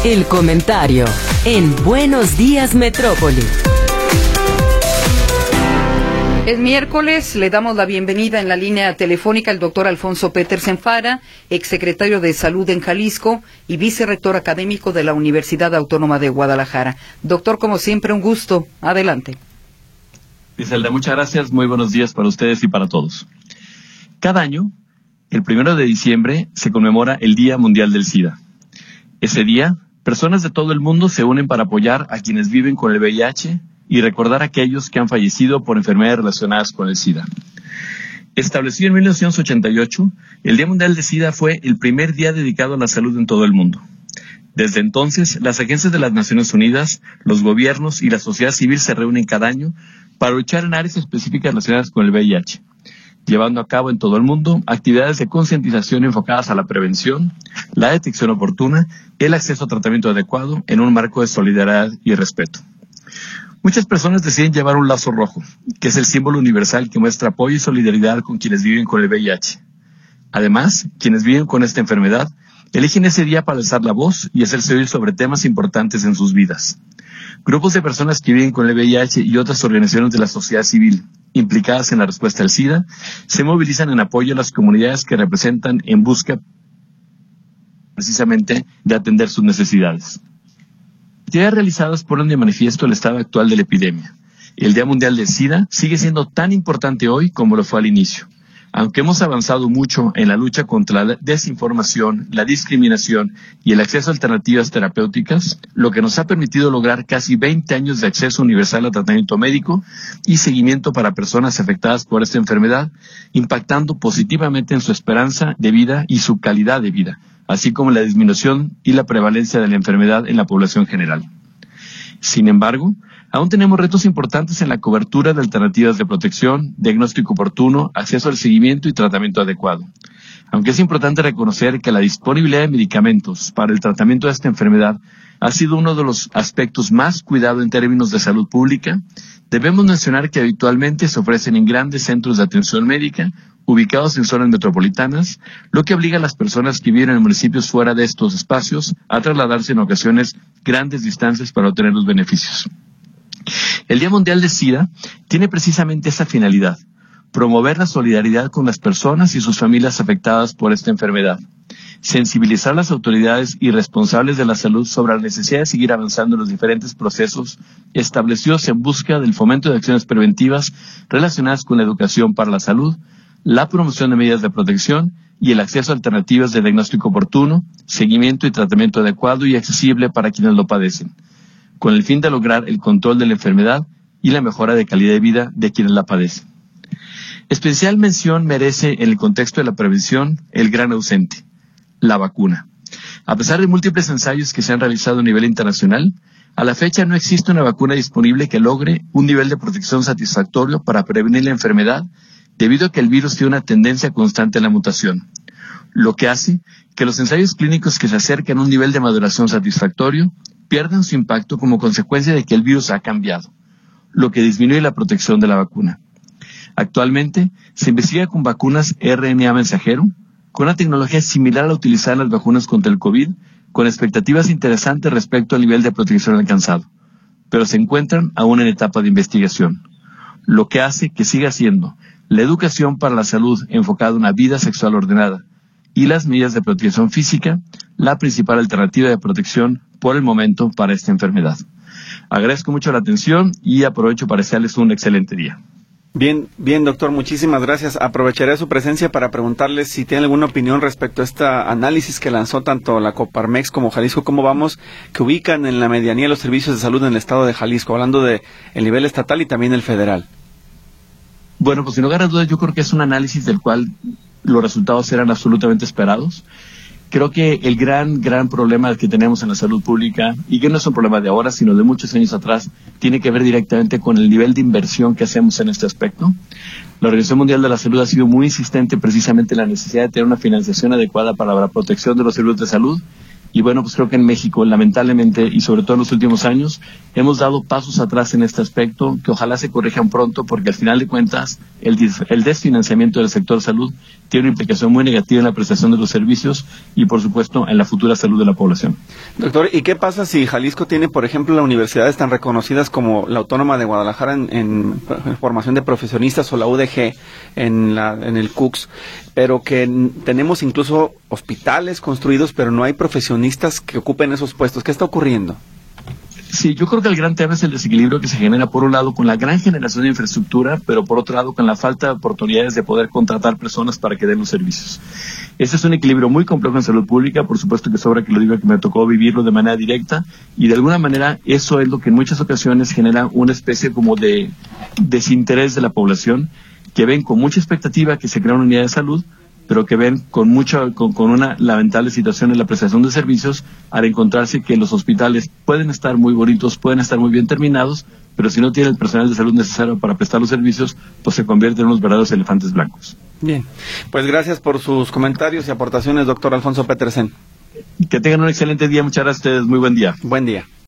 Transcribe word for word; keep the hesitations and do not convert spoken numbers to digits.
El comentario en Buenos Días Metrópoli. Es miércoles, le damos la bienvenida en la línea telefónica al doctor Alfonso Petersen Fara, exsecretario de Salud en Jalisco y vicerrector académico de la Universidad Autónoma de Guadalajara. Doctor, como siempre, un gusto. Adelante. Griselda, muchas gracias. Muy buenos días para ustedes y para todos. Cada año, el primero de diciembre, se conmemora el Día Mundial del SIDA. Ese día, personas de todo el mundo se unen para apoyar a quienes viven con el V I H y recordar a aquellos que han fallecido por enfermedades relacionadas con el SIDA. Establecido en mil novecientos ochenta y ocho, el Día Mundial del SIDA fue el primer día dedicado a la salud en todo el mundo. Desde entonces, las agencias de las Naciones Unidas, los gobiernos y la sociedad civil se reúnen cada año para luchar en áreas específicas relacionadas con el V I H, llevando a cabo en todo el mundo actividades de concientización enfocadas a la prevención, la detección oportuna, el acceso a tratamiento adecuado en un marco de solidaridad y respeto. Muchas personas deciden llevar un lazo rojo, que es el símbolo universal que muestra apoyo y solidaridad con quienes viven con el V I H. Además, quienes viven con esta enfermedad eligen ese día para alzar la voz y hacerse oír sobre temas importantes en sus vidas. Grupos de personas que viven con el V I H y otras organizaciones de la sociedad civil implicadas en la respuesta al SIDA se movilizan en apoyo a las comunidades que representan en busca precisamente de atender sus necesidades. Las actividades realizadas ponen de manifiesto el estado actual de la epidemia. El Día Mundial del SIDA sigue siendo tan importante hoy como lo fue al inicio. Aunque hemos avanzado mucho en la lucha contra la desinformación, la discriminación y el acceso a alternativas terapéuticas, lo que nos ha permitido lograr casi veinte años de acceso universal a tratamiento médico y seguimiento para personas afectadas por esta enfermedad, impactando positivamente en su esperanza de vida y su calidad de vida, así como la disminución y la prevalencia de la enfermedad en la población general. Sin embargo, aún tenemos retos importantes en la cobertura de alternativas de protección, diagnóstico oportuno, acceso al seguimiento y tratamiento adecuado. Aunque es importante reconocer que la disponibilidad de medicamentos para el tratamiento de esta enfermedad ha sido uno de los aspectos más cuidados en términos de salud pública, debemos mencionar que habitualmente se ofrecen en grandes centros de atención médica ubicados en zonas metropolitanas, lo que obliga a las personas que viven en municipios fuera de estos espacios a trasladarse en ocasiones grandes distancias para obtener los beneficios. El Día Mundial del SIDA tiene precisamente esa finalidad: promover la solidaridad con las personas y sus familias afectadas por esta enfermedad, sensibilizar a las autoridades y responsables de la salud sobre la necesidad de seguir avanzando en los diferentes procesos establecidos en busca del fomento de acciones preventivas relacionadas con la educación para la salud, la promoción de medidas de protección y el acceso a alternativas de diagnóstico oportuno, seguimiento y tratamiento adecuado y accesible para quienes lo padecen, con el fin de lograr el control de la enfermedad y la mejora de calidad de vida de quienes la padecen. Especial mención merece en el contexto de la prevención el gran ausente, la vacuna. A pesar de múltiples ensayos que se han realizado a nivel internacional, a la fecha no existe una vacuna disponible que logre un nivel de protección satisfactorio para prevenir la enfermedad, debido a que el virus tiene una tendencia constante a la mutación, lo que hace que los ensayos clínicos que se acercan a un nivel de maduración satisfactorio pierdan su impacto como consecuencia de que el virus ha cambiado, lo que disminuye la protección de la vacuna. Actualmente se investiga con vacunas R N A mensajero, con una tecnología similar a la utilizada en las vacunas contra el COVID, con expectativas interesantes respecto al nivel de protección alcanzado, pero se encuentran aún en etapa de investigación, lo que hace que siga siendo la educación para la salud enfocada a una vida sexual ordenada y las medidas de protección física la principal alternativa de protección por el momento para esta enfermedad. Agradezco mucho la atención y aprovecho para desearles un excelente día. Bien, bien, doctor, muchísimas gracias. Aprovecharé su presencia para preguntarles si tiene alguna opinión respecto a este análisis que lanzó tanto la Coparmex como Jalisco Cómo Vamos, que ubican en la medianía los servicios de salud en el estado de Jalisco, hablando de el nivel estatal y también el federal. Bueno, pues sin lugar a dudas yo creo que es un análisis del cual los resultados eran absolutamente esperados. Creo que el gran, gran problema que tenemos en la salud pública, y que no es un problema de ahora, sino de muchos años atrás, tiene que ver directamente con el nivel de inversión que hacemos en este aspecto. La Organización Mundial de la Salud ha sido muy insistente precisamente en la necesidad de tener una financiación adecuada para la protección de los servicios de salud. Y bueno, pues creo que en México, lamentablemente, y sobre todo en los últimos años, hemos dado pasos atrás en este aspecto que ojalá se corrijan pronto, porque al final de cuentas el, el desfinanciamiento del sector salud tiene una implicación muy negativa en la prestación de los servicios y por supuesto en la futura salud de la población. Doctor, ¿y qué pasa si Jalisco tiene, por ejemplo, las universidades tan reconocidas como la Autónoma de Guadalajara en, en, en formación de profesionistas o la U D G en, la, en el C U C S, pero que n- tenemos incluso hospitales construidos, pero no hay profesionistas que ocupen esos puestos? ¿Qué está ocurriendo? Sí, yo creo que el gran tema es el desequilibrio que se genera por un lado con la gran generación de infraestructura, pero por otro lado con la falta de oportunidades de poder contratar personas para que den los servicios. Ese es un equilibrio muy complejo en salud pública, por supuesto que sobra que lo diga que me tocó vivirlo de manera directa, y de alguna manera eso es lo que en muchas ocasiones genera una especie como de desinterés de la población, que ven con mucha expectativa que se crea una unidad de salud, pero que ven con mucha, con, con una lamentable situación en la prestación de servicios al encontrarse que los hospitales pueden estar muy bonitos, pueden estar muy bien terminados, pero si no tienen el personal de salud necesario para prestar los servicios, pues se convierten en unos verdaderos elefantes blancos. Bien, pues gracias por sus comentarios y aportaciones, doctor Alfonso Petersen. Que tengan un excelente día, muchas gracias a ustedes, muy buen día. Buen día.